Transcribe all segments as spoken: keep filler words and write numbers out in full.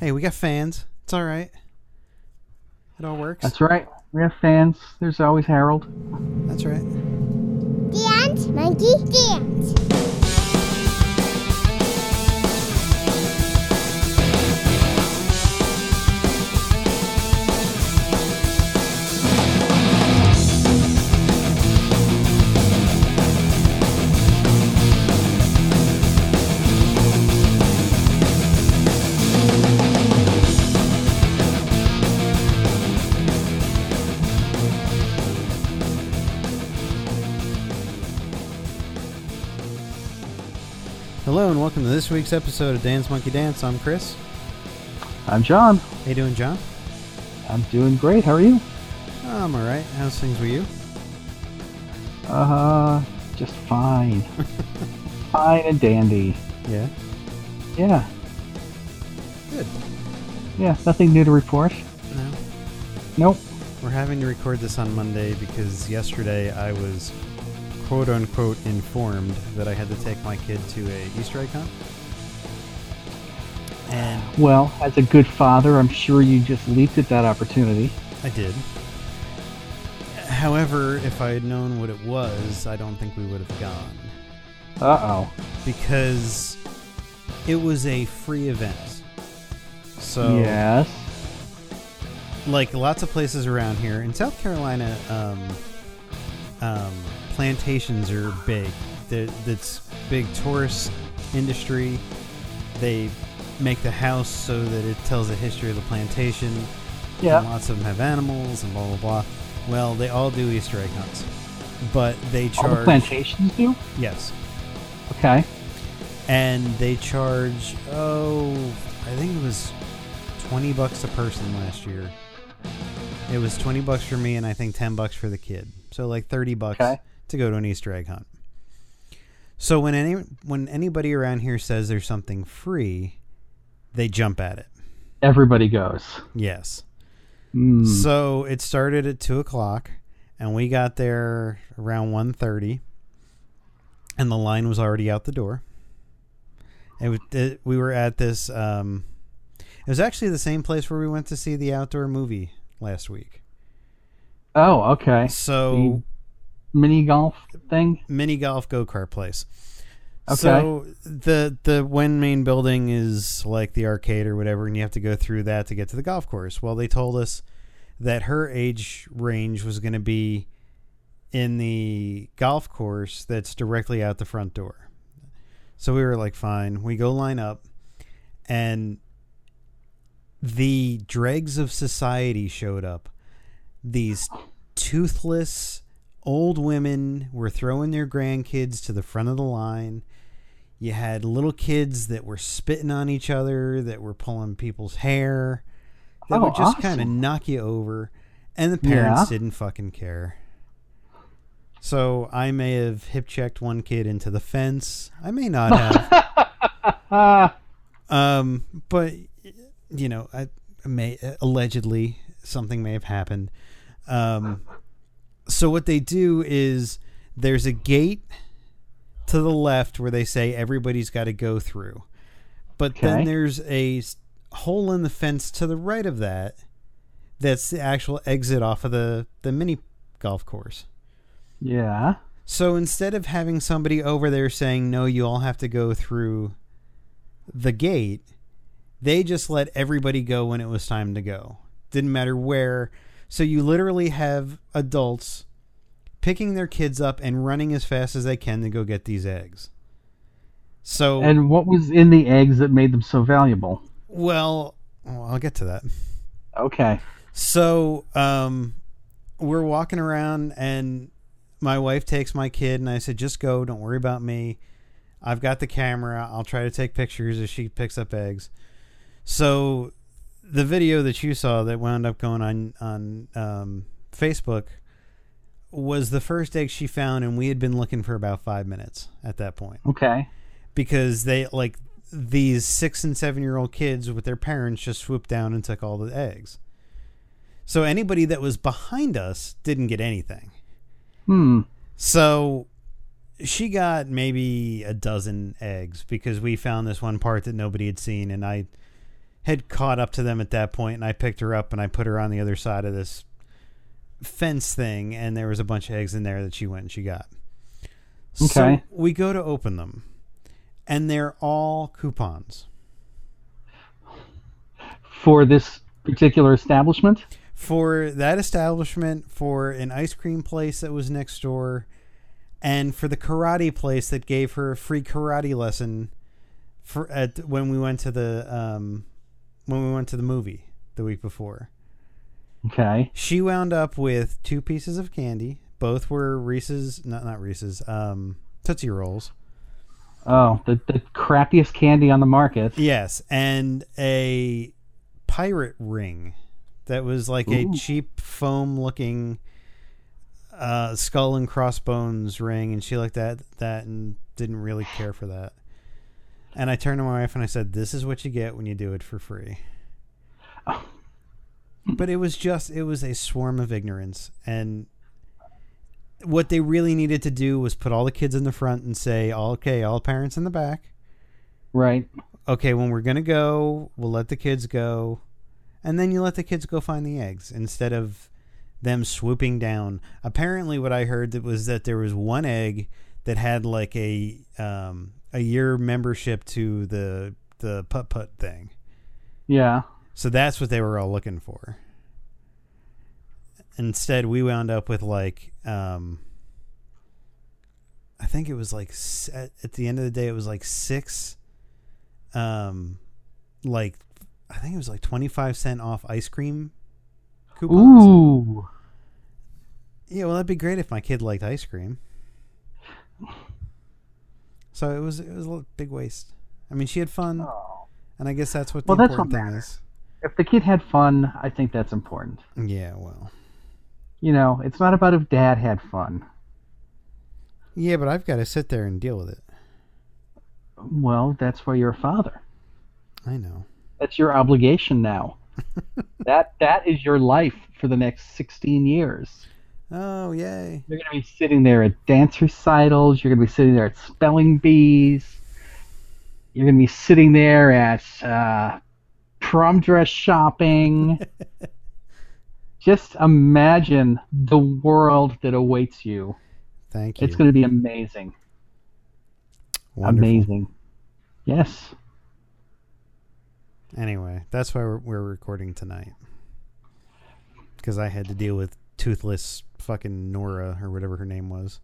Hey, we got fans. It's all right. It all works. That's right. We have fans. There's always Harold. That's right. Dance, monkey, dance. Hello and welcome to this week's episode of Dance Monkey Dance. I'm Chris. I'm John. How you doing, John? I'm doing great. How are you? I'm all right. How's things with you? Uh, just fine. Fine and dandy. Yeah. Yeah. Good. Yeah, nothing new to report. No. Nope. We're having to record this on Monday because yesterday I was quote-unquote informed that I had to take my kid to a Easter egg hunt. And Well, as a good father, I'm sure you just leaped at that opportunity. I did. However, if I had known what it was, I don't think we would have gone. Uh-oh. Because it was a free event. So, Yes. like lots of places around here in South Carolina, um, um, plantations are big. There- That's big tourist industry. They make the house so that it tells the history of the plantation. Yeah. And lots of them have animals and blah blah blah. Well, they all do Easter egg hunts, but they All the charge. plantations do? Yes, Okay. and they charge. Oh, I think it was twenty bucks a person last year. It was twenty bucks for me, and I think ten bucks for the kid. So like thirty bucks Okay. to go to an Easter egg hunt. So when any when anybody around here says there's something free, they jump at it. Everybody goes. Yes. Hmm. So it started at two o'clock, and we got there around one thirty, and the line was already out the door. It, was- it, we were at this. Um, it was actually the same place where we went to see the outdoor movie last week. Oh, okay. So Mini golf thing? mini golf go kart place. Okay. So the the one main building is like the arcade or whatever, and you have to go through that to get to the golf course. Well, they told us that her age range was going to be in the golf course that's directly out the front door. So we were like, fine. We go line up, and the dregs of society showed up. These toothless old women were throwing their grandkids to the front of the line. You had little kids that were spitting on each other, that were pulling people's hair, that Oh, would just awesome. kind of knock you over, and the parents Yeah. didn't fucking care. So I may have hip checked one kid into the fence. I may not have. Ah. Um, but you know, I may allegedly something may have happened. Um, so what they do is there's a gate to the left where they say everybody's got to go through, but then Okay. there's a s- hole in the fence to the right of that. That's the actual exit off of the the mini golf course. Yeah. So instead of having somebody over there saying, no, you all have to go through the gate, they just let everybody go when it was time to go. Didn't matter where. So you literally have adults picking their kids up and running as fast as they can to go get these eggs. So, And what was in the eggs that made them so valuable? well, well, I'll get to that. Okay. So, um, we're walking around, and my wife takes my kid, and I said, just go. Don't worry about me. I've got the camera. I'll try to take pictures as she picks up eggs. So the video that you saw that wound up going on, on um, Facebook was the first egg she found, and we had been looking for about five minutes at that point. Okay. Because they, like, these six and seven year old kids with their parents just swooped down and took all the eggs. So anybody that was behind us didn't get anything. Hmm. So she got maybe a dozen eggs because we found this one part that nobody had seen, and I had caught up to them at that point, and I picked her up and I put her on the other side of this fence thing, and there was a bunch of eggs in there that she went and she got. Okay. So we go to open them, and they're all coupons. For this particular establishment? For that establishment, for an ice cream place that was next door, and for the karate place that gave her a free karate lesson for at when we went to the um, when we went to the movie the week before. Okay. She wound up with two pieces of candy. Both were Reese's, not not Reese's, um, Tootsie Rolls. Oh, the the crappiest candy on the market. Yes, and a pirate ring that was like Ooh. a cheap foam-looking uh, skull and crossbones ring, and she looked at that and didn't really care for that. And I turned to my wife and I said, "This is what you get when you do it for free." Oh. But it was just, it was a swarm of ignorance. And what they really needed to do was put all the kids in the front and say, okay, all parents in the back. Right. Okay, when we're going to go, we'll let the kids go. And then you let the kids go find the eggs instead of them swooping down. Apparently what I heard that was that there was one egg that had like a um, a year membership to the the putt-putt thing. Yeah. So that's what they were all looking for. Instead, we wound up with like, um, I think it was like, at the end of the day, it was like six, um, like, I think it was like twenty-five cent off ice cream coupons. Ooh. Yeah, well, that'd be great if my kid liked ice cream. So it was, it was a big waste. I mean, she had fun, Oh. and I guess that's what the Well, that's important what thing matters. is. If the kid had fun, I think that's important. Yeah, well. You know, it's not about if dad had fun. Yeah, but I've got to sit there and deal with it. Well, that's why you're a father. I know. That's your obligation now. that that is your life for the next sixteen years. Oh, yay. You're going to be sitting there at dance recitals. You're going to be sitting there at spelling bees. You're going to be sitting there at uh, prom dress shopping. Just imagine the world that awaits you. Thank you. It's going to be amazing. Wonderful. Amazing. Yes. Anyway, that's why we're, we're recording tonight. Because I had to deal with toothless fucking Nora or whatever her name was.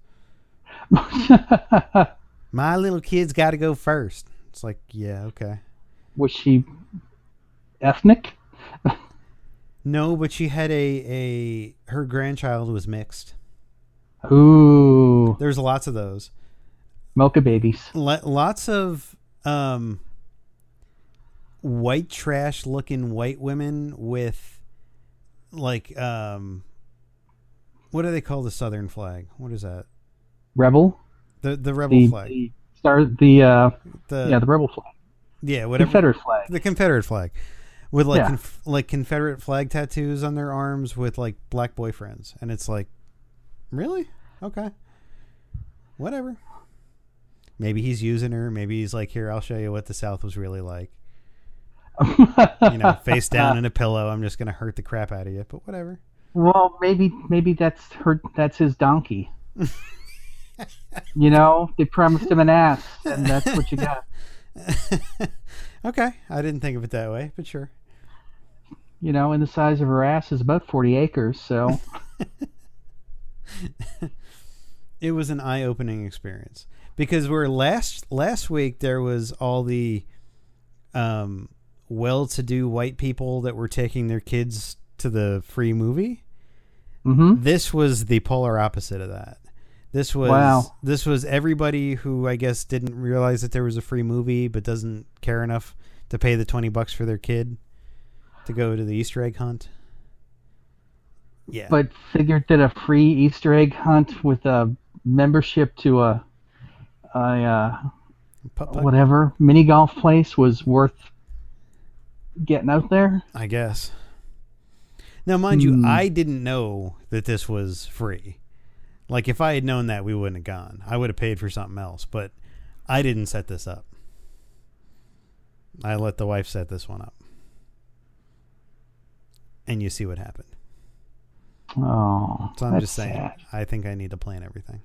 My little kid's got to go first. It's like, yeah, okay. Was she ethnic? No, but she had a, a her grandchild was mixed. Ooh. There's lots of those. Mocha babies. L- lots of um, white trash looking white women with like um, what do they call the Southern flag? What is that? Rebel? The the rebel The, flag. the star the uh The yeah, the rebel flag. yeah, whatever. Confederate flag. The Confederate flag. With like Yeah. conf- like Confederate flag tattoos on their arms with like black boyfriends, and it's like, really? Okay, whatever. Maybe he's using her. Maybe he's like, here, I'll show you what the South was really like. You know, face down in a pillow. I'm just gonna hurt the crap out of you, but whatever. Well, maybe maybe that's her that's his donkey. You know, they promised him an ass, and that's what you got. Okay, I didn't think of it that way, but sure. You know, and the size of her ass is about forty acres, so It was an eye-opening experience because we're last last week there was all the um, well-to-do white people that were taking their kids to the free movie. mm-hmm. This was the polar opposite of that. This was Wow. this was everybody who I guess didn't realize that there was a free movie but doesn't care enough to pay the twenty bucks for their kid to go to the Easter egg hunt. Yeah. But figured that a free Easter egg hunt with a membership to a, a uh, Putt-putt, whatever mini golf place was worth getting out there. I guess. Now, mind Hmm. you, I didn't know that this was free. Like, if I had known that, we wouldn't have gone. I would have paid for something else, but I didn't set this up. I let the wife set this one up. and you see what happened. Oh, So I'm that's just saying, sad. I think I need to plan everything.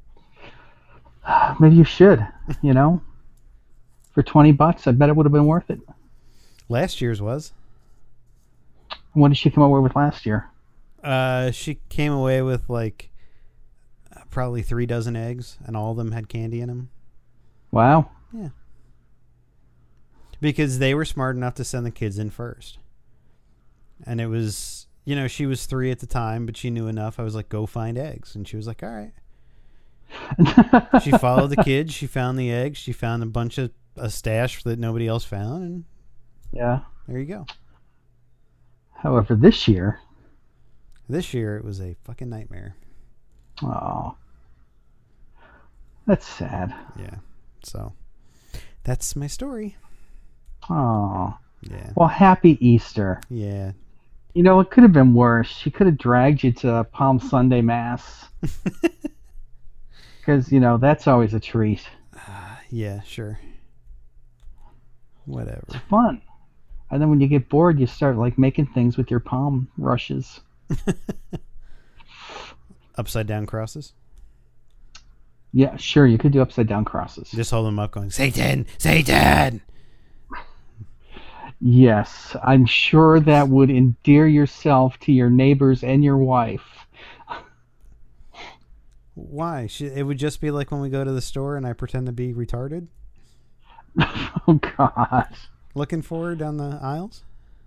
Maybe you should. You know, for twenty bucks, I bet it would have been worth it. Last year's was. What did she come away with last year? Uh, she came away with like probably three dozen eggs, and all of them had candy in them. Wow. Yeah. Because they were smart enough to send the kids in first. And it was, you know, she was three at the time, but she knew enough. I was like, go find eggs. And she was like, all right. She followed the kids. She found the eggs. She found a bunch of a stash that nobody else found. And Yeah. there you go. However, this year, This year, it was a fucking nightmare. oh, that's sad. Yeah. So that's my story. Oh, Yeah. well, happy Easter. Yeah. You know, it could have been worse. She could have dragged you to Palm Sunday Mass. Because, you know, that's always a treat. Yeah, sure. Whatever. It's fun. And then when you get bored, you start, like, making things with your palm rushes. Upside down crosses. Yeah, sure, you could do upside down crosses. Just hold them up going, Satan, Satan. Yes, I'm sure that would endear yourself to your neighbors and your wife. Why? Should, it would just be like when we go to the store and I pretend to be retarded, Oh, God. looking for her down the aisles.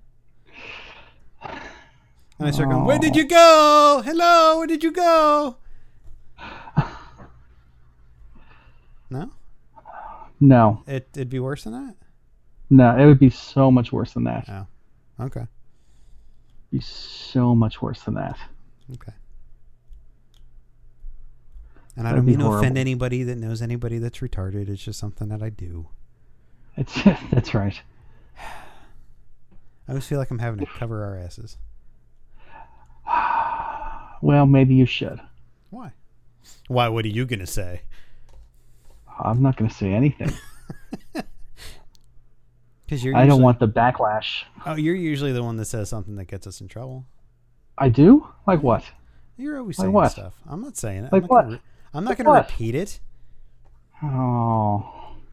And I start going, where did you go? Hello, where did you go? No? No, It, it'd be worse than that? no, it would be so much worse than that. Oh, okay. Be so much worse than that. Okay. And I That'd don't be mean to offend horrible. anybody that knows anybody that's retarded. It's just something that I do. It's that's right. I always feel like I'm having to cover our asses. Well, maybe you should. Why? Why? What are you going to say? I'm not going to say anything. Because you're I don't usually- want the backlash. Oh, you're usually the one that says something that gets us in trouble. I do? Like what? You're always Like saying what? stuff. I'm not saying it. Like I'm not what? Gonna re- I'm not Like going to what? repeat it. Oh.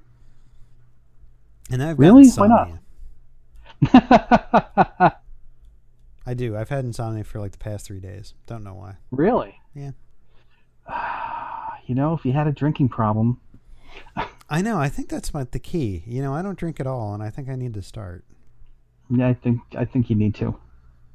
And I've got Really? Why not? insomnia. I do. I've had insomnia for like the past three days. Don't know why. Really? Yeah. You know, if you had a drinking problem, I know. I think that's my the key. You know, I don't drink at all, and I think I need to start. yeah, I think I think you need to.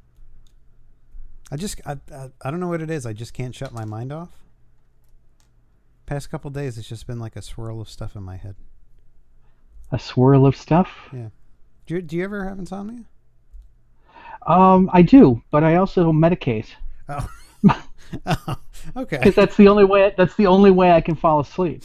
I just I, I I don't know what it is. I just can't shut my mind off. Past couple days, it's just been like a swirl of stuff in my head. A swirl of stuff. Yeah. Do you, do you ever have insomnia? Um, I do, but I also medicate Oh. Oh. Okay. because that's the only way. That's the only way I can fall asleep.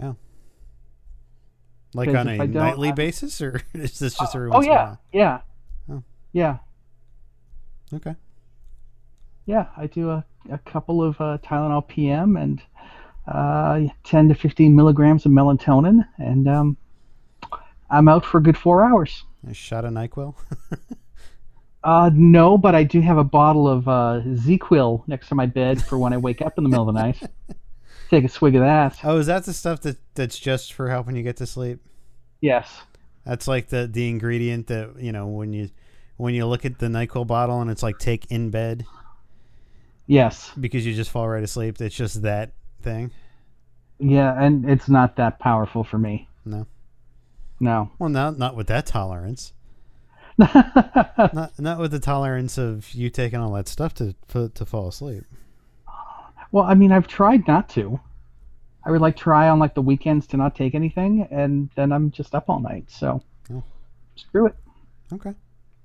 Like 'Cause on if a I don't, nightly I- basis, or is this just every Oh once in a yeah, while? yeah, Oh. yeah, Okay. yeah. I do a, a couple of uh, Tylenol P M and uh, ten to fifteen milligrams of melatonin, and um, I'm out for a good four hours. A shot of NyQuil. Uh, no, but I do have a bottle of uh, Z-Quil next to my bed for when I wake up in the middle of the night. Take a swig of that. Oh, is that the stuff that that's just for helping you get to sleep? Yes. That's like the the ingredient that, you know, when you when you look at the NyQuil bottle and it's like take in bed Yes. because you just fall right asleep. It's just that thing. Yeah, and it's not that powerful for me. No. No. Well, not not with that tolerance. Not not with the tolerance of you taking all that stuff to to, to fall asleep. Well, I mean, I've tried not to. I would like try on like the weekends to not take anything, and then I'm just up all night. So Oh. screw it. Okay.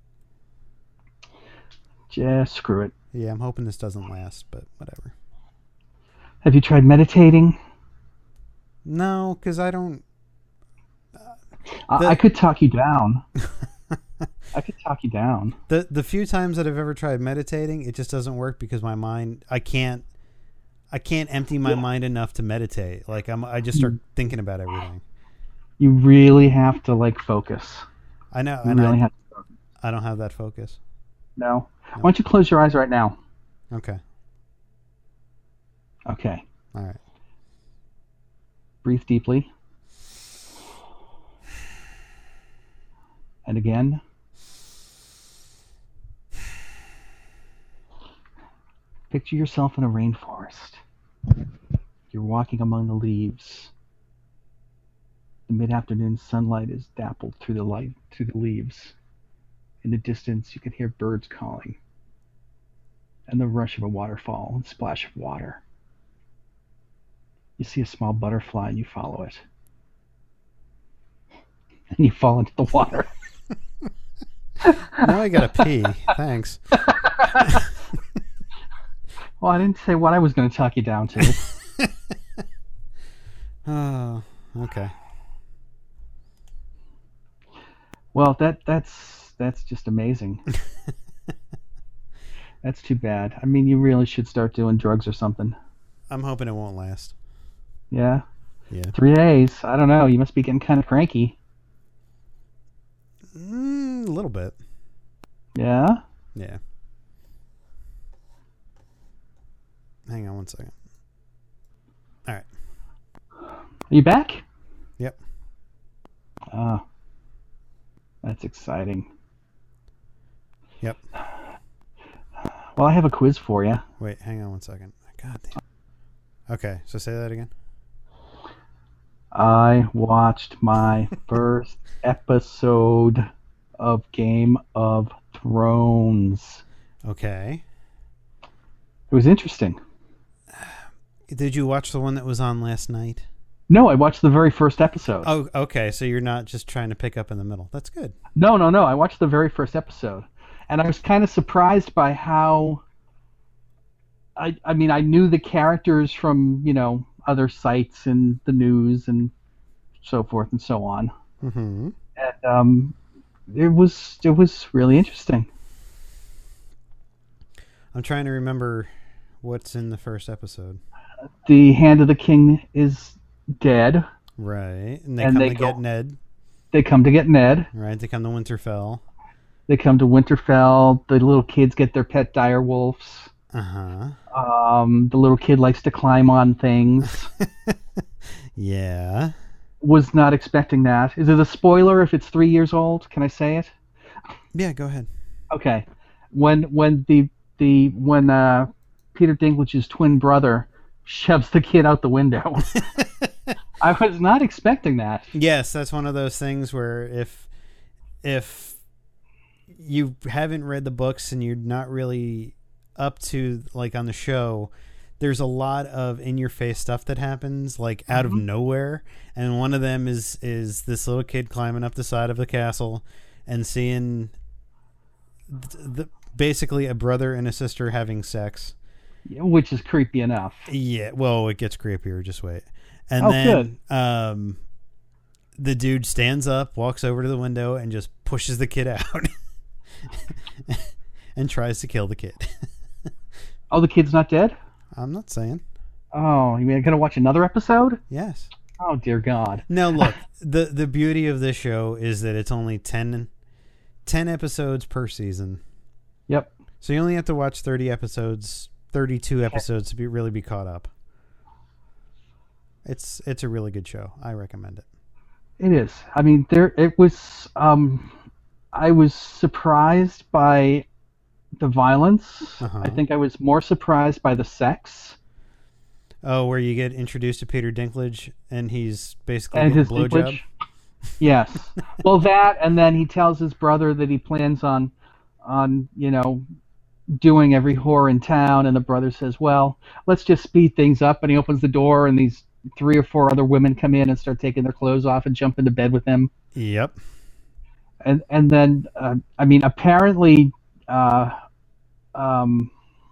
Just screw it. Yeah, I'm hoping this doesn't last, but whatever. Have you tried meditating? No, because I don't. I, The- I could talk you down. I could talk you down. The the few times that I've ever tried meditating, it just doesn't work because my mind, I can't, I can't empty my Yeah. mind enough to meditate. Like I'm, I just start thinking about everything. You really have to like focus. I know, You and really I, have. I don't have that focus. No? Why don't you close your eyes right now? Okay. Okay. All right. Breathe deeply. And again. Picture yourself in a rainforest. You're walking among the leaves. The mid-afternoon sunlight is dappled through the light through the leaves. In the distance, you can hear birds calling, and the rush of a waterfall and splash of water. You see a small butterfly and you follow it. And you fall into the water. Now I gotta pee. Thanks. Well, I didn't say what I was going to talk you down to. Oh, okay. Well, that that's that's just amazing. That's too bad. I mean, you really should start doing drugs or something. I'm hoping it won't last. Yeah? Yeah. Three days. I don't know. You must be getting kind of cranky. Mm, a little bit. Yeah? Yeah. Hang on one second. All right. Are you back? Yep. Ah. That's exciting. Yep. Well, I have a quiz for you. Wait, hang on one second. God damn. Okay, so say that again. I watched my first episode of Game of Thrones. Okay. It was interesting. Did you watch the one that was on last night? No, I watched the very first episode. Oh, okay. So you're not just trying to pick up in the middle. That's good. No, no, no. I watched the very first episode. And I was kind of surprised by how... I, I mean, I knew the characters from, you know, other sites and the news and so forth and so on. Mm-hmm. And um, it was it was really interesting. I'm trying to remember what's in the first episode. The Hand of the King is dead. Right. And they And come they to go- get Ned. They come to get Ned. Right. They come to Winterfell. They come to Winterfell. The little kids get their pet dire wolves. Uh-huh. Um, the little kid likes to climb on things. Yeah. Was not expecting that. Is it a spoiler if it's three years old? Can I say it? Yeah, go ahead. Okay. When when the the when uh, Peter Dinklage's twin brother shoves the kid out the window. I was not expecting that. Yes, that's one of those things where if if you haven't read the books and you're not really up to like on the show, there's a lot of in-your-face stuff that happens like out Mm-hmm. of nowhere, and one of them is is this little kid climbing up the side of the castle and seeing th- the basically a brother and a sister having sex. Which is creepy enough. Yeah, well, it gets creepier. Just wait. And Oh, then um, the dude stands up, walks over to the window, and just pushes the kid out and tries to kill the kid. Oh, the kid's not dead? I'm not saying. Oh, you mean I'm gonna watch another episode? Yes. Oh dear God. Now look, the the beauty of this show is that it's only ten, ten episodes per season. Yep. So you only have to watch thirty episodes, thirty-two episodes to be really be caught up. It's it's a really good show. I recommend it. It is. I mean, there it was. Um, I was surprised by the violence. Uh-huh. I think I was more surprised by the sex Oh, where you get introduced to Peter Dinklage and he's basically and getting his a blowjob. Dinklage. Yes. Well, that, and then he tells his brother that he plans on, on you know, doing every whore in town, and the brother says, "Well, let's just speed things up." And he opens the door, and these three or four other women come in and start taking their clothes off and jump into bed with him. Yep. And and then uh, I mean, apparently, uh, um,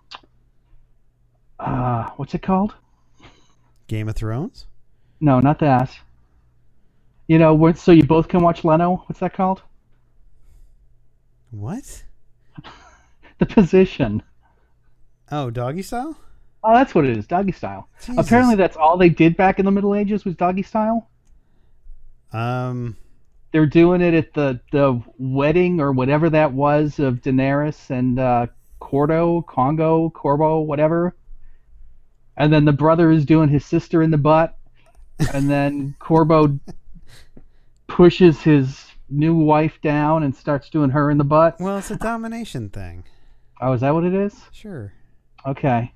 uh, what's it called? Game of Thrones? No, not that. You know, where- so you both can watch Leno. What's that called? What? The Position. Oh, Doggy Style? Oh, that's what it is, Doggy Style. Jesus. Apparently, that's all they did back in the Middle Ages was Doggy Style. Um, they're doing it at the the wedding or whatever that was of Daenerys and uh, Cordo, Congo, Corbo, whatever. And then the brother is doing his sister in the butt, and then Corbo pushes his new wife down and starts doing her in the butt. Well, it's a domination thing. Oh, is that what it is? Sure. Okay.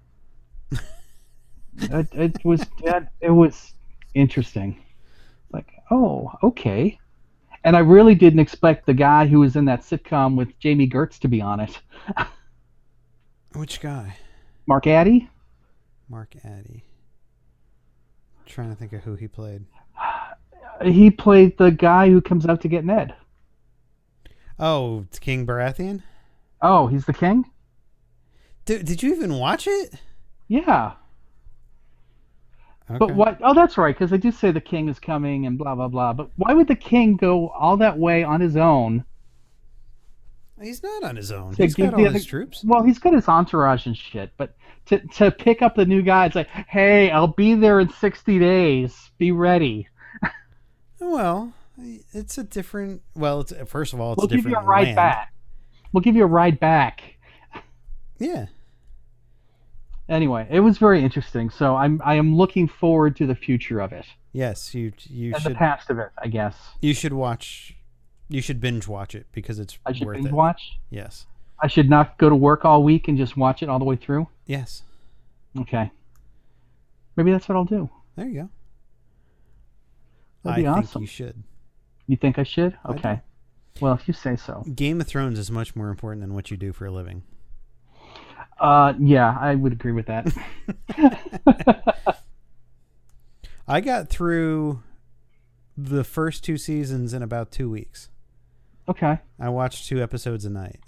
it, it was that it was interesting. Like, oh, okay. And I really didn't expect the guy who was in that sitcom with Jamie Gertz to be on it. Which guy? Mark Addy? Mark Addy. Trying to think of who he played. He played the guy who comes out to get Ned. Oh, it's King Baratheon? Oh, he's the king? Dude, did you even watch it? Yeah. Okay. But what? Oh, that's right, because they do say the king is coming and blah, blah, blah. But why would the king go all that way on his own? He's not on his own. to He's give got the all other- his troops. Well, he's got his entourage and shit, but to to pick up the new guy, it's like, hey, I'll be there in sixty days. Be ready. Well, it's a different... Well, it's, first of all, it's We'll a give different you a ride land. back. We'll give you a ride back. Yeah. Anyway, it was very interesting. So I'm I am looking forward to the future of it Yes, you you and the should past of it. I guess you should watch... You should binge watch it because it's I should worth binge it. watch. Yes. I should not go to work all week and just watch it all the way through. Yes. Okay. Maybe that's what I'll do. There you go. That'd be I awesome. think you should. You think I should? I do. Okay. Well, if you say so. Game of Thrones is much more important than what you do for a living. Uh, yeah, I would agree with that. I got through the first two seasons in about two weeks. Okay. I watched two episodes a night.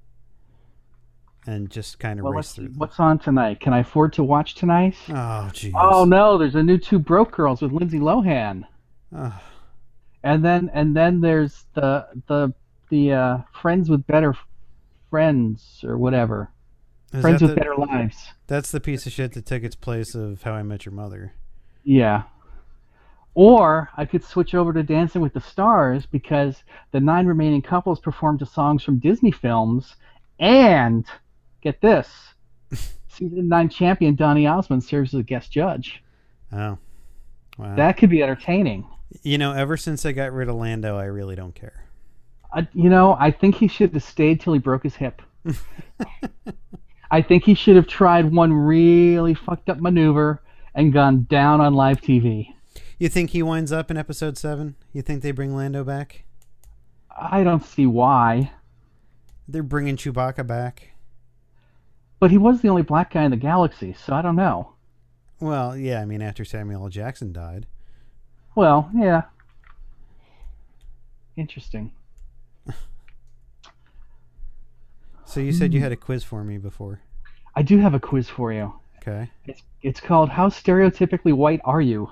And just kind of Well, raced let's through see. them. What's on tonight? Can I afford to watch tonight? Oh, jeez. Oh no, there's a new Two Broke Girls with Lindsay Lohan, Oh, and then and then there's the the the uh, Friends with Better Friends or whatever. is Friends that with the- Better Lives. That's the piece of shit that took its place of How I Met Your Mother. Yeah. Or I could switch over to Dancing with the Stars because the nine remaining couples performed to songs from Disney films, and get this, season nine champion Donny Osmond serves as a guest judge. Oh. Wow. That could be entertaining. You know, ever since I got rid of Lando, I really don't care. I, you know, I think he should have stayed till he broke his hip. I think he should have tried one really fucked up maneuver and gone down on live T V. You think he winds up in episode seven? You think they bring Lando back? I don't see why. They're bringing Chewbacca back. But he was the only black guy in the galaxy, so I don't know. Well, yeah, I mean, after Samuel L. Jackson died. Well, yeah. Interesting. So you said you had a quiz for me before. I do have a quiz for you. Okay. It's it's called How Stereotypically White Are You?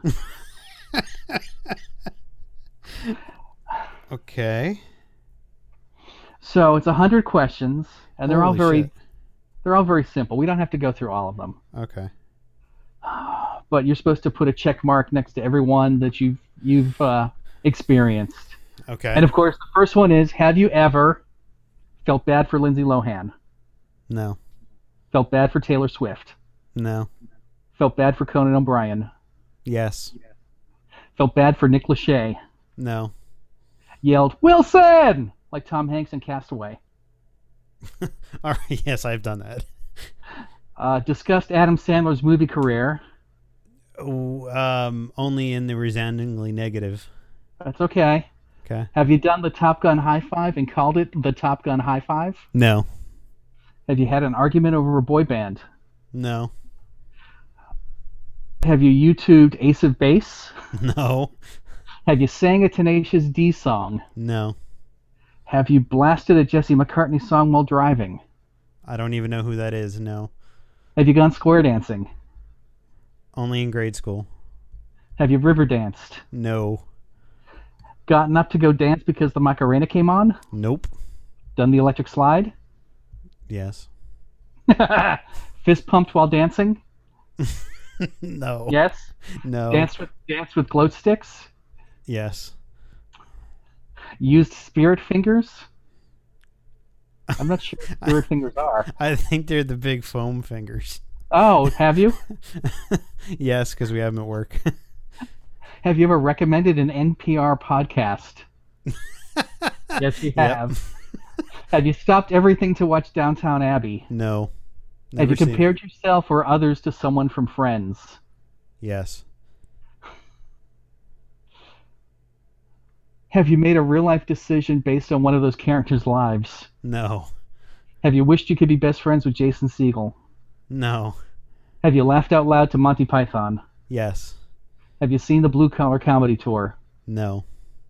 Okay. So it's a hundred questions, and they're all Holy very shit. they're all very simple. We don't have to go through all of them. Okay. But you're supposed to put a check mark next to every one that you've you've uh, experienced. Okay. And of course, the first one is: have you ever felt bad for Lindsay Lohan? No. Felt bad for Taylor Swift? No. Felt bad for Conan O'Brien? Yes. Felt bad for Nick Lachey? No. Yelled Wilson like Tom Hanks in Castaway? All right. Yes, I've done that. Uh, discussed Adam Sandler's movie career? Oh, Um, only in the resoundingly negative. That's okay. Okay. Have you done the Top Gun high five and called it the Top Gun high five? No. Have you had an argument over a boy band? No. Have you YouTubed Ace of Base? No. Have you sang a Tenacious D song? No. Have you blasted a Jesse McCartney song while driving? I don't even know who that is. No. Have you gone square dancing? Only in grade school. Have you river danced? No. Gotten up to go dance because the Macarena came on? Nope. Done the electric slide? Yes. Fist pumped while dancing? No. Yes. No. Dance with dance with glow sticks? Yes. Used spirit fingers? I'm not sure what spirit fingers are. I think they're the big foam fingers. Oh, have you? Yes, because we have them at work. Have you ever recommended an N P R podcast? Yes, you Yep. have. Have you stopped everything to watch Downtown Abbey? No. Have Never you seen it. compared yourself or others to someone from Friends? Yes. Have you made a real-life decision based on one of those characters' lives? No. Have you wished you could be best friends with Jason Segel? No. Have you laughed out loud to Monty Python? Yes. Have you seen the Blue Collar Comedy Tour? No.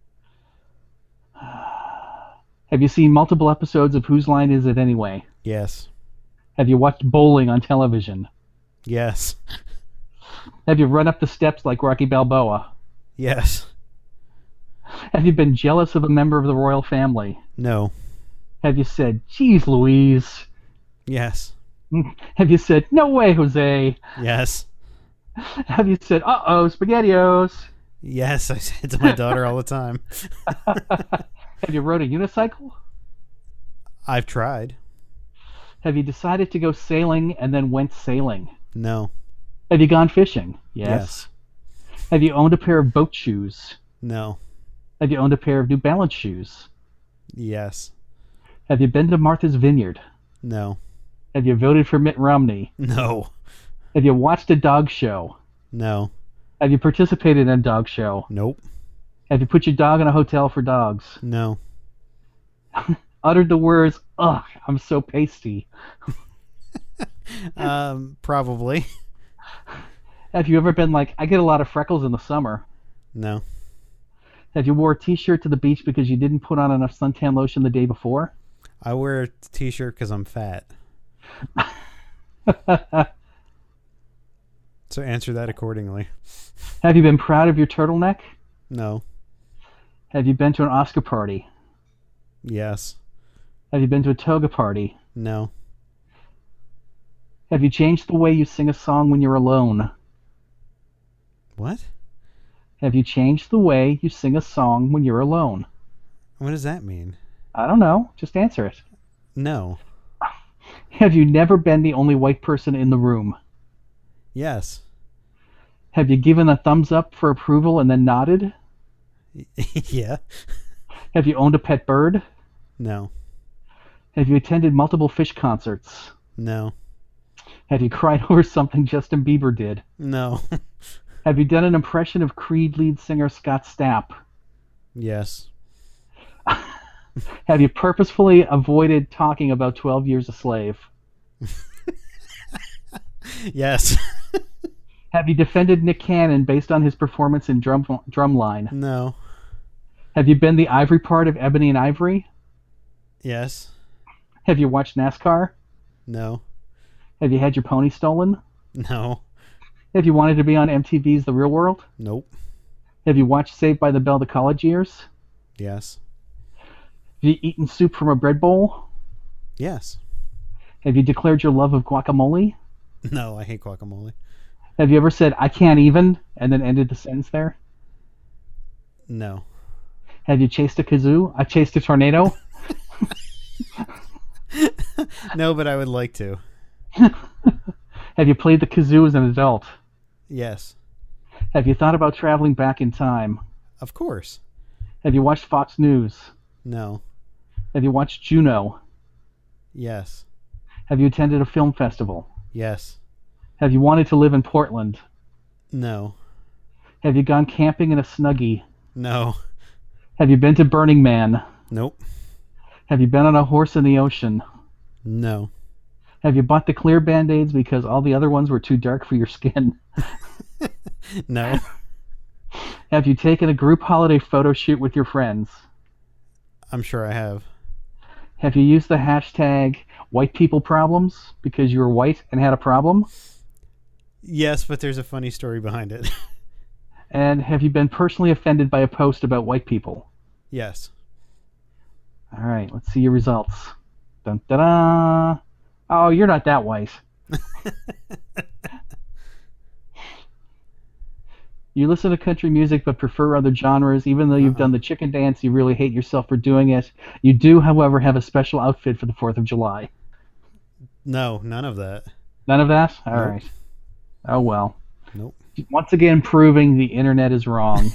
Have you seen multiple episodes of Whose Line Is It Anyway? Yes. Have you watched bowling on television? Yes. Have you run up the steps like Rocky Balboa? Yes. Have you been jealous of a member of the royal family? No. Have you said, geez Louise? Yes. Have you said, no way, Jose? Yes. Have you said, uh-oh, SpaghettiOs? Yes, I say it to my daughter all the time. Have you rode a unicycle? I've tried. Have you decided to go sailing and then went sailing? No. Have you gone fishing? Yes. Have you owned a pair of boat shoes? No. Have you owned a pair of New Balance shoes? Yes. Have you been to Martha's Vineyard? No. Have you voted for Mitt Romney? No. Have you watched a dog show? No. Have you participated in a dog show? Nope. Have you put your dog in a hotel for dogs? No. Uttered the words, ugh, I'm so pasty. Um, probably. Have you ever been like, I get a lot of freckles in the summer? No. Have you wore a t-shirt to the beach because you didn't put on enough suntan lotion the day before? I wear a t-shirt because I'm fat. So answer that accordingly. Have you been proud of your turtleneck? No. Have you been to an Oscar party? Yes. Have you been to a toga party? No. Have you changed the way you sing a song when you're alone? What? Have you changed the way you sing a song when you're alone? What does that mean? I don't know. Just answer it. No. Have you never been the only white person in the room? Yes. Have you given a thumbs up for approval and then nodded? Yeah. Have you owned a pet bird? No. Have you attended multiple Fish concerts? No. Have you cried over something Justin Bieber did? No. Have you done an impression of Creed lead singer Scott Stapp? Yes. Have you purposefully avoided talking about twelve Years a Slave? Yes. Have you defended Nick Cannon based on his performance in Drum Drumline? No. Have you been the ivory part of Ebony and Ivory? Yes. Have you watched NASCAR? No. Have you had your pony stolen? No. Have you wanted to be on M T V's The Real World? Nope. Have you watched Saved by the Bell the college years? Yes. Have you eaten soup from a bread bowl? Yes. Have you declared your love of guacamole? No, I hate guacamole. Have you ever said, I can't even, and then ended the sentence there? No. Have you chased a kazoo? I chased a tornado? No, but I would like to. Have you played the kazoo as an adult? Yes. Have you thought about traveling back in time? Of course. Have you watched Fox News? No. Have you watched Juno? Yes. Have you attended a film festival? Yes. Have you wanted to live in Portland? No. Have you gone camping in a Snuggie? No. Have you been to Burning Man? Nope. Have you been on a horse in the ocean? No. Have you bought the clear Band-Aids because all the other ones were too dark for your skin? No. Have you taken a group holiday photo shoot with your friends? I'm sure I have. Have you used the hashtag white people problems because you were white and had a problem? Yes, but there's a funny story behind it. And have you been personally offended by a post about white people? Yes. All right, let's see your results. Dun, da, da. Oh, you're not that white. You listen to country music but prefer other genres. Even though you've Uh-uh. done the chicken dance, you really hate yourself for doing it. You do, however, have a special outfit for the fourth of July. No, none of that. None of that? All Nope. right. Oh, well. Nope. Once again, proving the internet is wrong.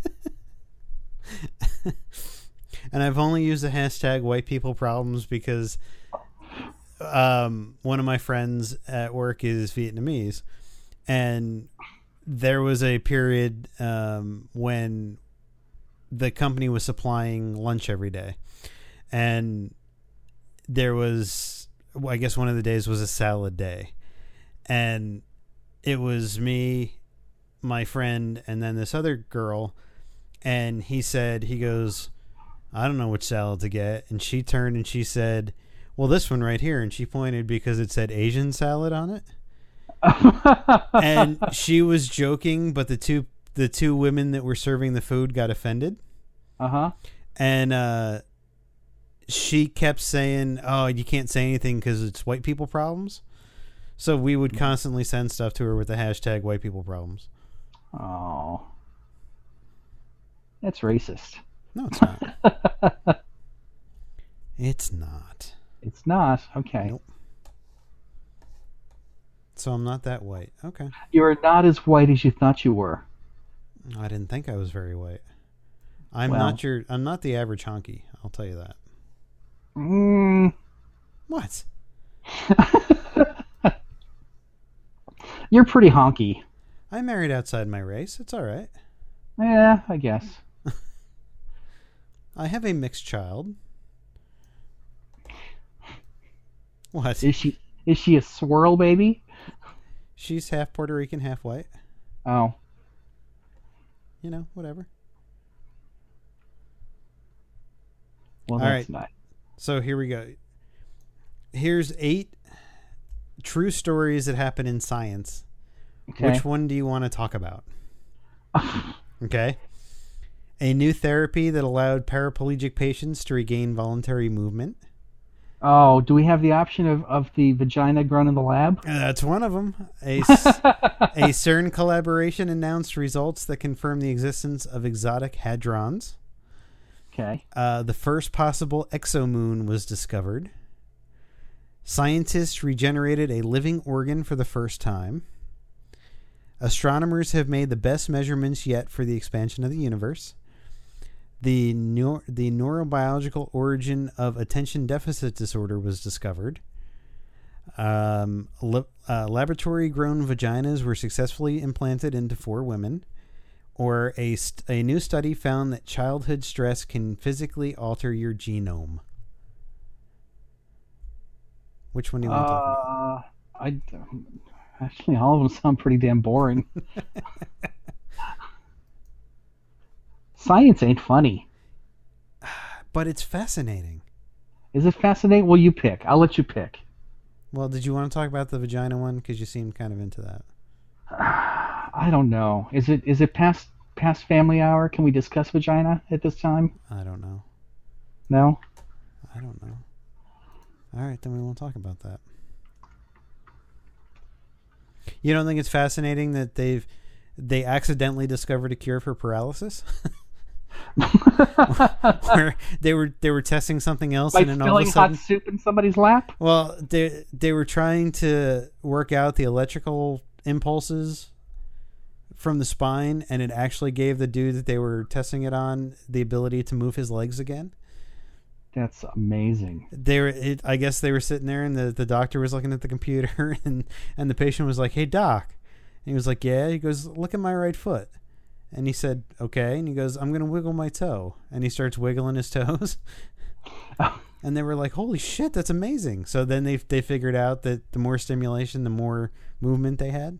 And I've only used the hashtag white people problems because um, one of my friends at work is Vietnamese. And there was a period um, when the company was supplying lunch every day. And there was, well, I guess one of the days was a salad day. And it was me, my friend, and then this other girl. And he said, he goes, I don't know which salad to get. And she turned and she said, well, this one right here. And she pointed because it said Asian salad on it. And she was joking, but the two the two women that were serving the food got offended. Uh-huh. And uh, she kept saying, oh, you can't say anything because it's white people problems. So we would constantly send stuff to her with the hashtag white people problems. Oh. That's racist. No, it's not. It's not. It's not. Okay. Nope. So I'm not that white. Okay. You're not as white as you thought you were. I didn't think I was very white. I'm Well. not your. I'm not the average honky. I'll tell you that. Mm. What? You're pretty honky. I married outside my race. It's all right. Yeah, I guess. I have a mixed child. What? Is she is she a swirl baby? She's half Puerto Rican, half white. Oh. You know, whatever. Well, All that's right. not. So here we go. Here's eight true stories that happen in science. Okay. Which one do you want to talk about? Okay. A new therapy that allowed paraplegic patients to regain voluntary movement. Oh, do we have the option of, of the vagina grown in the lab? Uh, That's one of them. A, s- a CERN collaboration announced results that confirm the existence of exotic hadrons. Okay. Uh, the first possible exomoon was discovered. Scientists regenerated a living organ for the first time. Astronomers have made the best measurements yet for the expansion of the universe. The neur- the neurobiological origin of attention deficit disorder was discovered. Um, la- uh, laboratory-grown vaginas were successfully implanted into four women. Or a, st- a new study found that childhood stress can physically alter your genome. Which one do you want to talk about? Uh, I actually all of them sound pretty damn boring. Science ain't funny. But it's fascinating. Is it fascinating? Well, you pick. I'll let you pick. Well, did you want to talk about the vagina one? Because you seemed kind of into that. I don't know. Is it is it past past family hour? Can we discuss vagina at this time? I don't know. No? I don't know. All right, then we won't talk about that. You don't think it's fascinating that they've they accidentally discovered a cure for paralysis? Where they were they were testing something else By and then all of spilling a sudden, hot soup in somebody's lap? well, they they were trying to work out the electrical impulses from the spine, and it actually gave the dude that they were testing it on the ability to move his legs again. That's amazing. They were, it, I guess they were sitting there, and the, the doctor was looking at the computer, and, and the patient was like, "Hey, doc," and he was like, "Yeah." He goes, "Look at my right foot," and he said, "Okay," and he goes, "I'm gonna wiggle my toe," and he starts wiggling his toes, and they were like, "Holy shit, that's amazing!" So then they they figured out that the more stimulation, the more movement they had.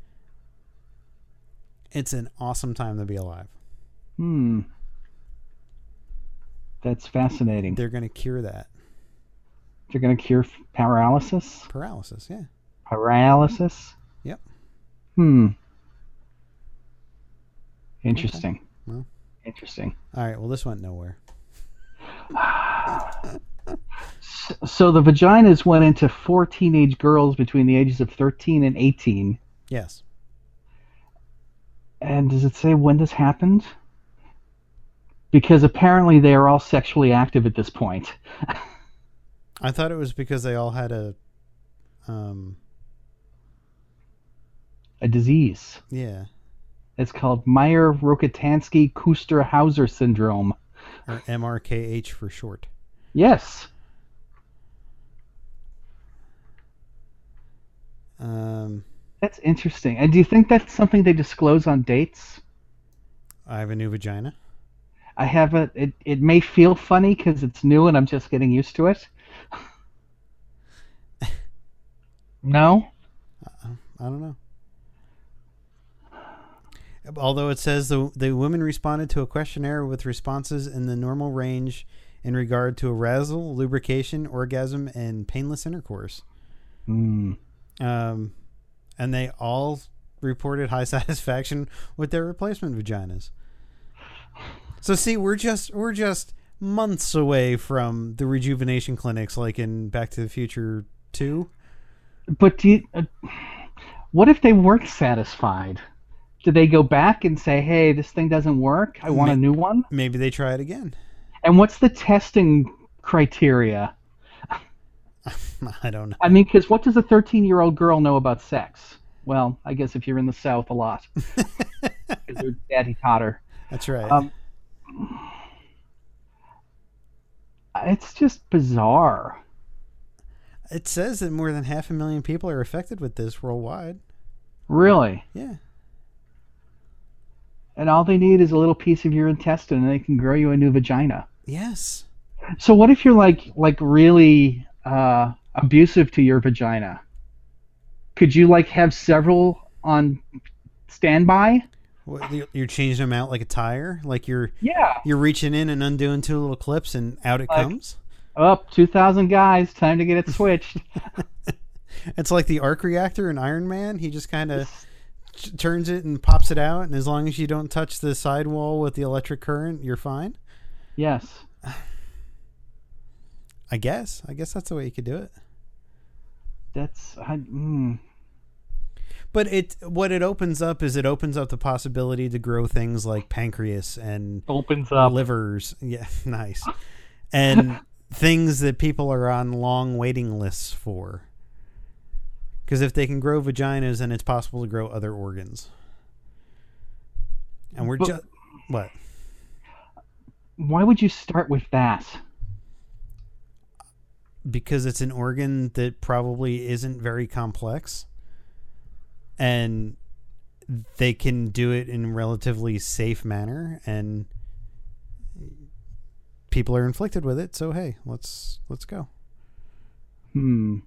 It's an awesome time to be alive. Hmm. That's fascinating. They're gonna cure that They're going to cure f- paralysis? paralysis. Yeah. Paralysis? Yep. Hmm. Interesting. Well. Interesting. All right. Well, this went nowhere. So the vaginas went into four teenage girls between the ages of thirteen and eighteen. Yes. And does it say when this happened? Because apparently they are all sexually active at this point. I thought it was because they all had a, um, A disease. yeah, It's called Meyer-Rokitansky-Kuster-Hauser syndrome. or M R K H for short. Yes. Um, That's interesting. And do you think that's something they disclose on dates? I have a new vagina. I have a. It, it may feel funny because it's new and I'm just getting used to it. No? I don't know. Although it says the the women responded to a questionnaire with responses in the normal range in regard to arousal, lubrication, orgasm, and painless intercourse. Mm. Um, and they all reported high satisfaction with their replacement vaginas. So see, we're just we're just months away from the rejuvenation clinics, like in Back to the Future two. But do you, uh, what if they weren't satisfied? Do they go back and say, hey, this thing doesn't work? I want Ma- a new one? Maybe they try it again. And what's the testing criteria? I don't know. I mean, because what does a thirteen-year-old girl know about sex? Well, I guess if you're in the South, a lot. Because they're daddy taught her. That's right. Um, it's just bizarre. It says that more than half a million people are affected with this worldwide. Really. Yeah. And all they need is a little piece of your intestine and they can grow you a new vagina. Yes. So what if you're like like really uh, abusive to your vagina? Could you like have several on standby? What, you- you're changing them out like a tire? Like you're Yeah. you're reaching in and undoing two little clips and out it Like- comes? Up, two thousand guys, time to get it switched. It's like the arc reactor in Iron Man. He just kind of ch- turns it and pops it out, and as long as you don't touch the sidewall with the electric current, you're fine. Yes. I guess. I guess that's the way you could do it. That's I, mm. But it what it opens up is it opens up the possibility to grow things like pancreas and Opens up. livers. Yeah, nice. And things that people are on long waiting lists for. Because if they can grow vaginas, then it's possible to grow other organs. And we're But- just what? Why would you start with that? Because it's an organ that probably isn't very complex, and they can do it in a relatively safe manner, and people are inflicted with it. So hey, let's let's go. Hmm.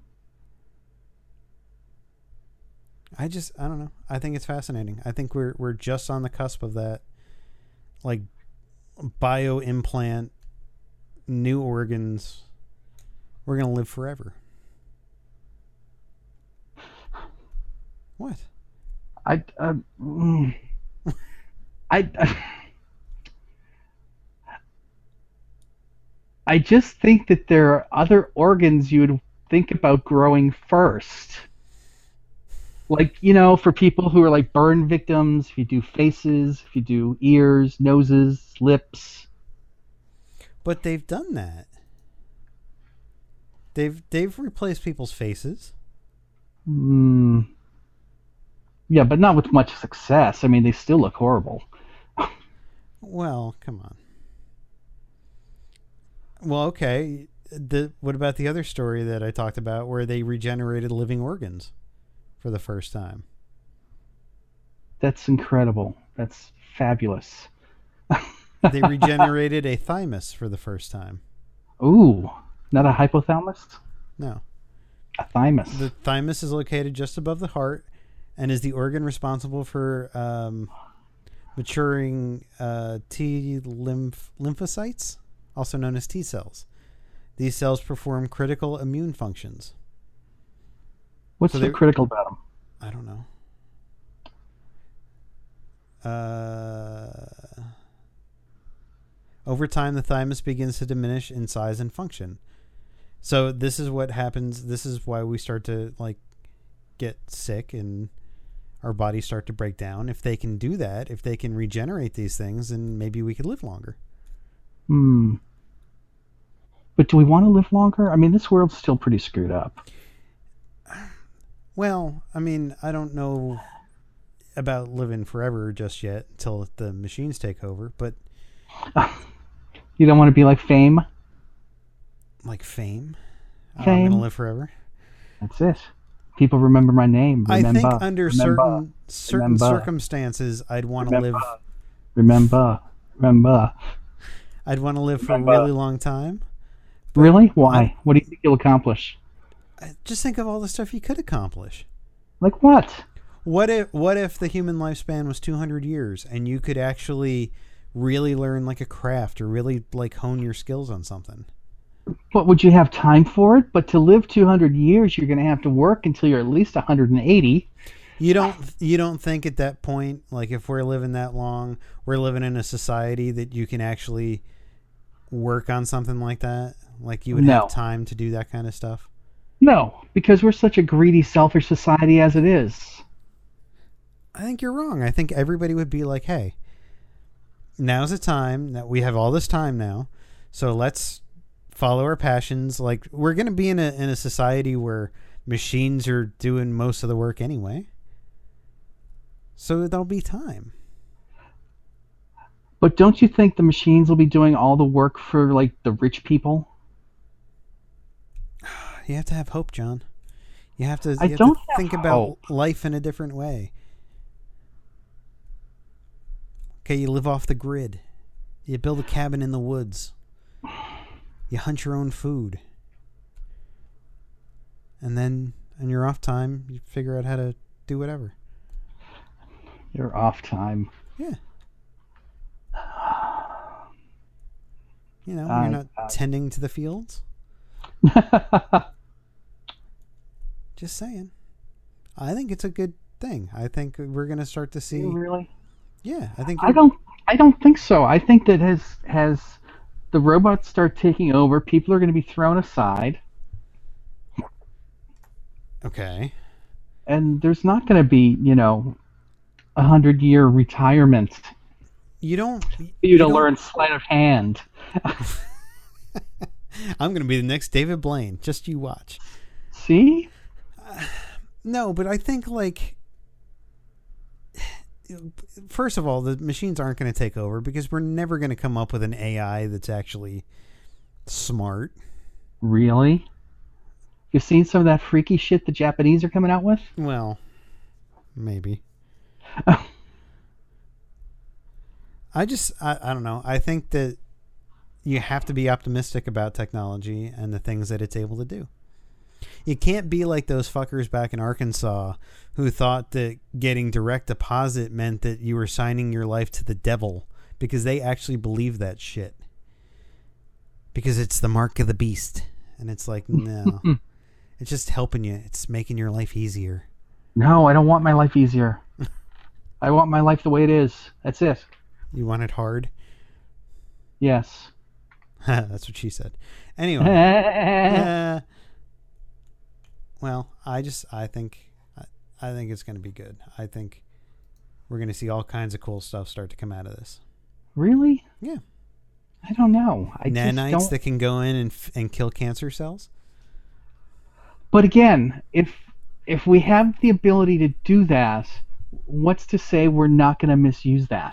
I just I don't know. I think it's fascinating. I think we're we're just on the cusp of that, like bio implant, new organs. We're gonna live forever. What? I uh, mm. I uh, I just think that there are other organs you would think about growing first. Like, you know, for people who are like burn victims, if you do faces, if you do ears, noses, lips. But they've done that. They've they've replaced people's faces. Mm, yeah, but not with much success. I mean, they still look horrible. Well, come on. Well, okay. The what about the other story that I talked about where they regenerated living organs for the first time? That's incredible. That's fabulous. They regenerated a thymus for the first time. Ooh, not a hypothalamus? No. A thymus. The thymus is located just above the heart and is the organ responsible for um, maturing uh, T lymph lymphocytes, also known as T cells. These cells perform critical immune functions. What's so so they- critical about them? I don't know. Uh, over time, the thymus begins to diminish in size and function. So this is what happens. This is why we start to like get sick and our bodies start to break down. If they can do that, if they can regenerate these things, then maybe we could live longer. Hmm. But do we want to live longer? I mean, this world's still pretty screwed up. Well, I mean, I don't know about living forever just yet until the machines take over, but You don't want to be like Fame? like fame, oh, I'm Fame. going to live forever. That's it. People remember my name. Remember. I think under remember, certain certain remember, circumstances, I'd want to live. remember, remember, remember. I'd want to live for remember. a really long time. Really? Why? What do you think you'll accomplish? Just think of all the stuff you could accomplish. Like what? What if what if the human lifespan was two hundred years and you could actually really learn like a craft or really like hone your skills on something? But would you have time for it? But to live two hundred years, you're going to have to work until you're at least one hundred eighty. You don't you don't think at that point, like if we're living that long, we're living in a society that you can actually work on something like that? Like you would No. have time to do that kind of stuff? No, because we're such a greedy, selfish society as it is. I think you're wrong. I think everybody would be like, hey, now's the time that we have all this time now. So let's follow our passions. Like we're going to be in a, in a society where machines are doing most of the work anyway. So there'll be time. But don't you think the machines will be doing all the work for like the rich people? You have to have hope, John. You have to, you I have don't to have think about hope. life in a different way. Okay, you live off the grid. You build a cabin in the woods. You hunt your own food. And then on your off time, you figure out how to do whatever. Your off time. Yeah. You know, I- you're not I- tending to the fields. Just saying. I think it's a good thing. I think we're going to start to see. Really? Yeah, I think. I don't. I don't think so. I think that as as the robots start taking over, people are going to be thrown aside, Okay. and there's not going to be, you know, a hundred year retirement You don't. for you to don't- learn sleight of hand. I'm going to be the next David Blaine. Just you watch. See? No, but I think like. First of all, the machines aren't going to take over because we're never going to come up with an A I that's actually smart. Really? You've seen some of that freaky shit the Japanese are coming out with? Well, maybe. I just, I, I don't know. I think that you have to be optimistic about technology and the things that it's able to do. You can't be like those fuckers back in Arkansas who thought that getting direct deposit meant that you were signing your life to the devil because they actually believe that shit. Because it's the mark of the beast. And it's like, no. It's just helping you. It's making your life easier. No, I don't want my life easier. I want my life the way it is. That's it. You want it hard? Yes. That's what she said. Anyway. uh, well, I just, I think, I, I think it's going to be good. I think we're going to see all kinds of cool stuff start to come out of this. Really? Yeah. I don't know. I just Nanites don't... that can go in and f- and kill cancer cells. But again, if if we have the ability to do that, what's to say we're not going to misuse that?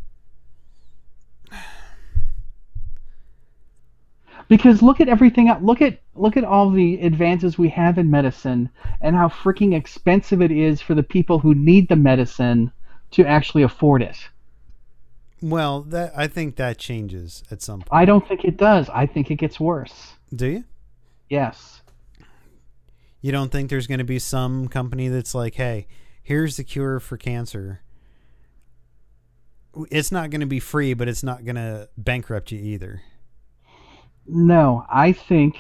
Because look at everything. Look at look at all the advances we have in medicine, and how freaking expensive it is for the people who need the medicine to actually afford it. Well, that I think that changes at some point. I don't think it does. I think it gets worse. Do you? Yes. You don't think there's going to be some company that's like, hey, here's the cure for cancer. It's not going to be free, but it's not going to bankrupt you either. No, I think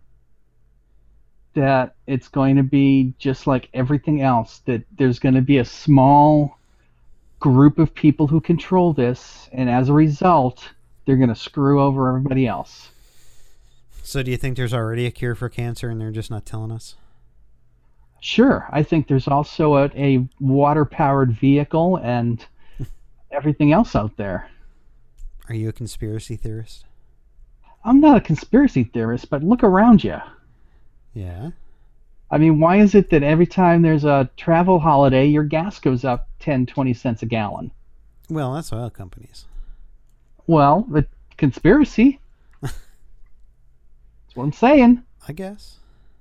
that it's going to be just like everything else, that there's going to be a small group of people who control this, and as a result, they're going to screw over everybody else. So do you think there's already a cure for cancer and they're just not telling us? Sure, I think there's also a, a water-powered vehicle and everything else out there. Are you a conspiracy theorist? I'm not a conspiracy theorist, but look around you. Yeah. I mean, why is it that every time there's a travel holiday, your gas goes up ten, twenty cents a gallon? Well, that's oil companies. Well, the conspiracy. That's what I'm saying. I guess.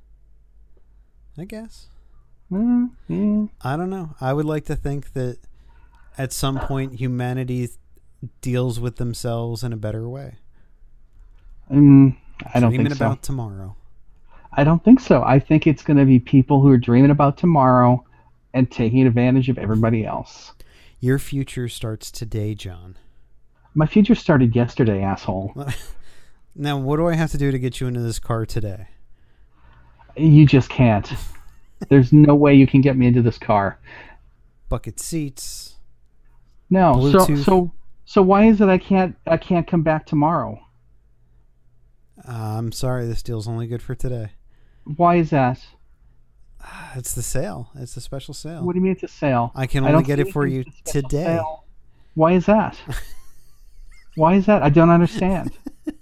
I guess. Mm, yeah. I don't know. I would like to think that at some point humanity deals with themselves in a better way. Mm, I don't Dreaming think so. about tomorrow. I don't think so. I think it's going to be people who are dreaming about tomorrow and taking advantage of everybody else. Your future starts today, John. My future started yesterday, asshole. Now, what do I have to do to get you into this car today? You just can't. There's no way you can get me into this car. Bucket seats. No. So Bluetooth. so so why is it I can't I can't come back tomorrow? Uh, I'm sorry, this deal's only good for today. Why is that? It's the sale. It's a special sale. What do you mean it's a sale? I can I only don't get see it for you anything as a special today. sale. Why is that? Why is that? I don't understand.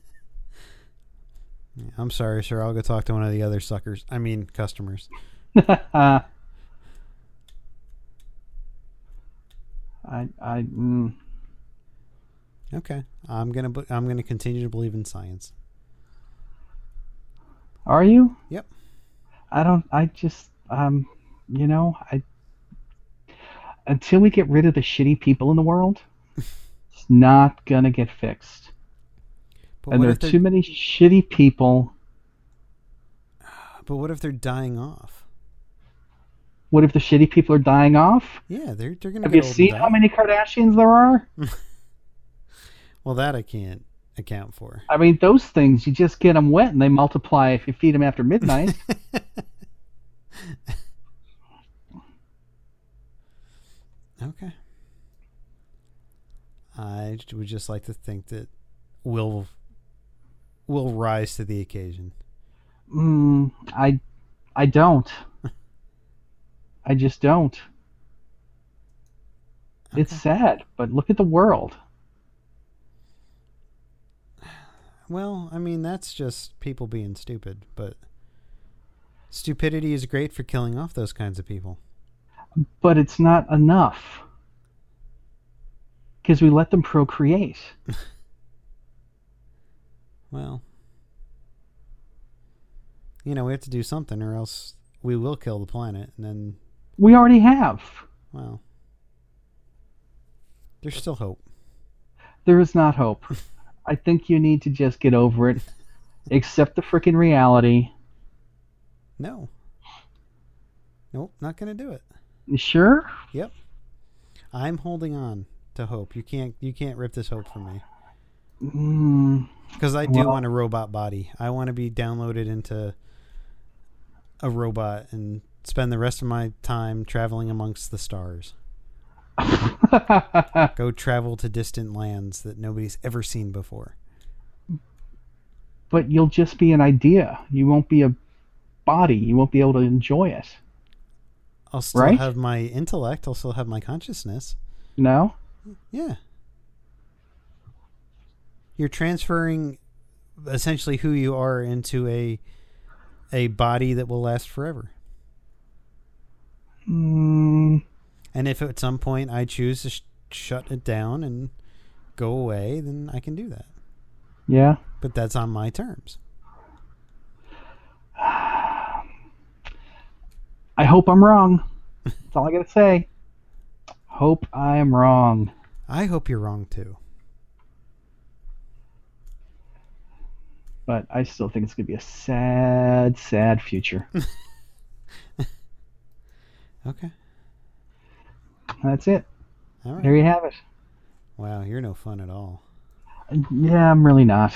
I'm sorry, sir. I'll go talk to one of the other suckers. I mean, customers. I I mm, Okay. I'm gonna. bu- I'm gonna continue to believe in science. are you? Yep. I don't. I just um, you know, I until we get rid of the shitty people in the world, it's not gonna get fixed. But And what there are if they're? too many shitty people. But what if they're dying off? What if the shitty people are dying off? Yeah, they're they're gonna Have get you old and seen die. how many Kardashians there are? Well, that I can't account for. I mean, those things, you just get them wet and they multiply if you feed them after midnight. Okay. I j- would just like to think that we'll will rise to the occasion. mm, I, I don't. I just don't. It's Okay. sad, but look at the world. Well, I mean, that's just people being stupid, but stupidity is great for killing off those kinds of people. But it's not enough. Because we let them procreate. Well, you know, we have to do something or else we will kill the planet and then, We already have. well, there's still hope. There is not hope. I think you need to just get over it. Accept the freaking reality. No. Nope, not going to do it. You sure? Yep. I'm holding on to hope. You can't you can't rip this hope from me. Mm, Because I do Well- want a robot body. I want to be downloaded into a robot and spend the rest of my time traveling amongst the stars. Go travel to distant lands that nobody's ever seen before. But you'll just be an idea. You won't be a body. You won't be able to enjoy it. I'll still Right? have my intellect. I'll still have my consciousness. No? Yeah. You're transferring essentially who you are into a a body that will last forever. Mm, And if at some point I choose to sh- shut it down and go away, then I can do that. yeah. But that's on my terms. I hope I'm wrong. That's all I gotta say. Hope I'm wrong. I hope you're wrong too. But I still think it's gonna be a sad, sad future. Okay. That's it. All right. There you have it. Wow, you're no fun at all. Yeah, I'm really not.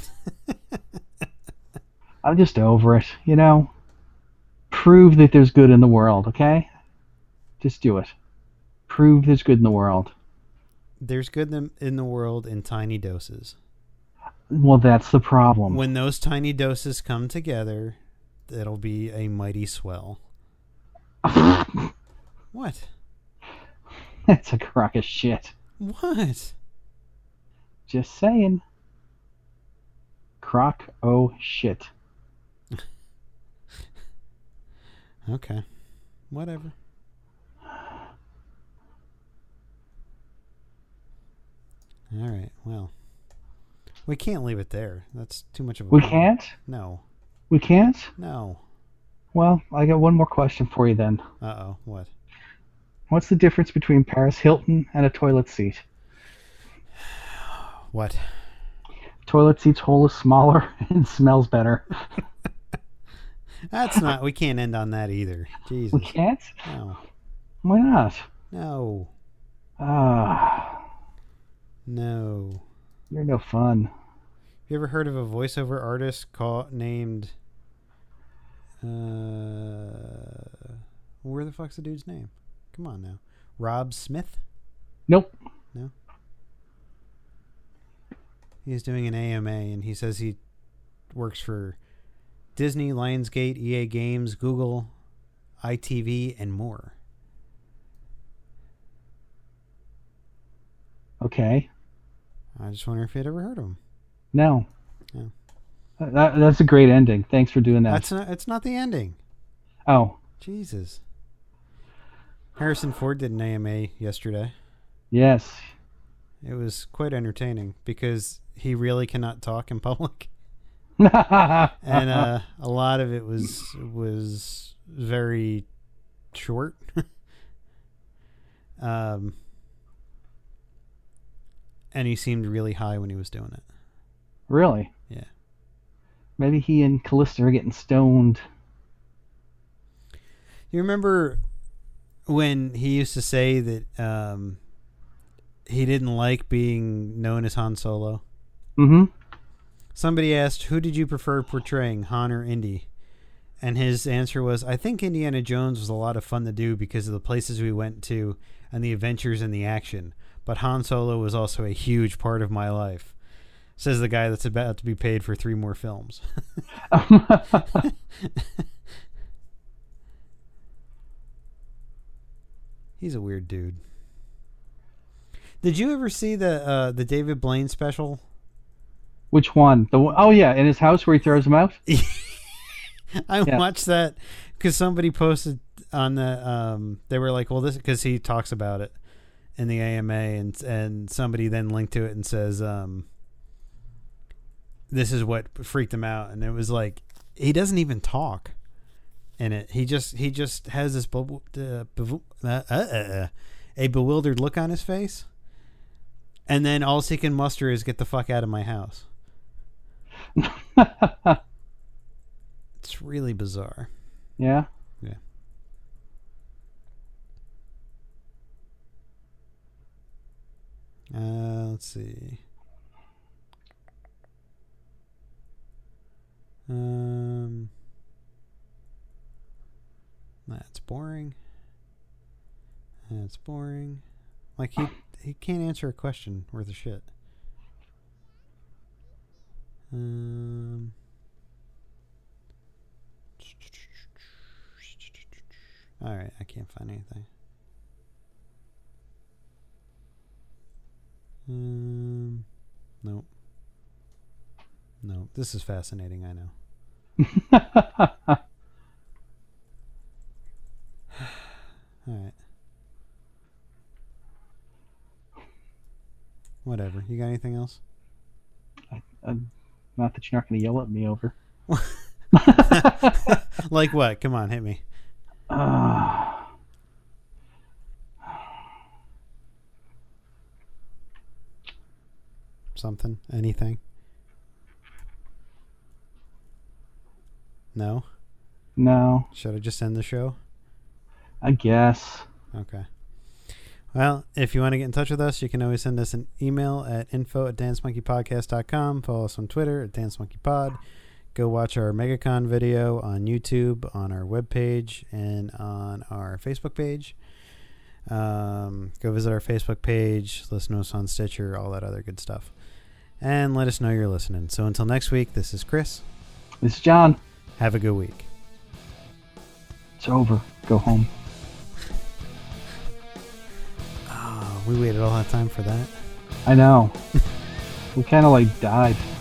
I'm just over it, you know? Prove that there's good in the world, okay? Just do it. Prove there's good in the world. There's good in in the world in tiny doses. Well, that's the problem. When those tiny doses come together, it'll be a mighty swell. What? That's a crock of shit. What? Just saying. Crock oh shit. Okay. Whatever. All right. Well, we can't leave it there. That's too much of a. We problem. can't? No. We can't? No. Well, I got one more question for you then. Uh oh. What? What's the difference between Paris Hilton and a toilet seat? What? Toilet seat's hole is smaller and smells better. That's not. We can't end on that either. Jesus. We can't? No. Why not? No. Ah, No. you're no fun. You ever heard of a voiceover artist called named? Uh, where the fuck's the dude's name? Come on now, Rob Smith. Nope. No. He's doing an A M A, and he says he works for Disney, Lionsgate, E A Games, Google, I T V, and more. Okay. I just wonder if you'd ever heard of him. No. No. That, that's a great ending. Thanks for doing that. That's not. It's not the ending. Oh, Jesus. Harrison Ford did an A M A yesterday. yes. It was quite entertaining because he really cannot talk in public, and and uh, a lot of it was was very short. um, and he seemed really high when he was doing it. Really? Yeah. Maybe he and Callista are getting stoned. You remember when he used to say that um, he didn't like being known as Han Solo? Mm-hmm. Somebody asked, who did you prefer portraying, Han or Indy? And his answer was, I think Indiana Jones was a lot of fun to do because of the places we went to and the adventures and the action. But Han Solo was also a huge part of my life. Says the guy that's about to be paid for three more films. He's a weird dude. Did you ever see the uh, the David Blaine special? Which one? The one- oh yeah, in his house where he throws them out. I Yeah. watched that because somebody posted on the. Um, they were like, "Well, this," because he talks about it in the A M A, and and somebody then linked to it and says, um, "This is what freaked him out," and it was like he doesn't even talk in it. He just he just has this be- uh, bev- uh, uh, uh, a bewildered look on his face, and then all he can muster is "Get the fuck out of my house." It's really bizarre. Yeah. Yeah. Uh, let's see. Um, that's boring. That's boring. Like he he can't answer a question worth of shit. Um. All right, I can't find anything. Um, nope. No, this is fascinating, I know. All right. Whatever. You got anything else? Uh, not that you're not going to yell at me over. Like what? Come on, hit me. Uh, Something? Anything? No? no, Should I just end the show? I guess. Okay. Well, if you want to get in touch with us, you can always send us an email at info at dancemonkeypodcast dot com. Follow us on Twitter at dancemonkeypod. Go watch our MegaCon video on YouTube, on our webpage, and on our Facebook page. Um, go visit our Facebook page, listen to us on Stitcher, all that other good stuff. And let us know you're listening. So until next week, this is Chris. This is John. Have a good week. It's over. go home. Oh, we waited all that time for that. I know. We kind of like died.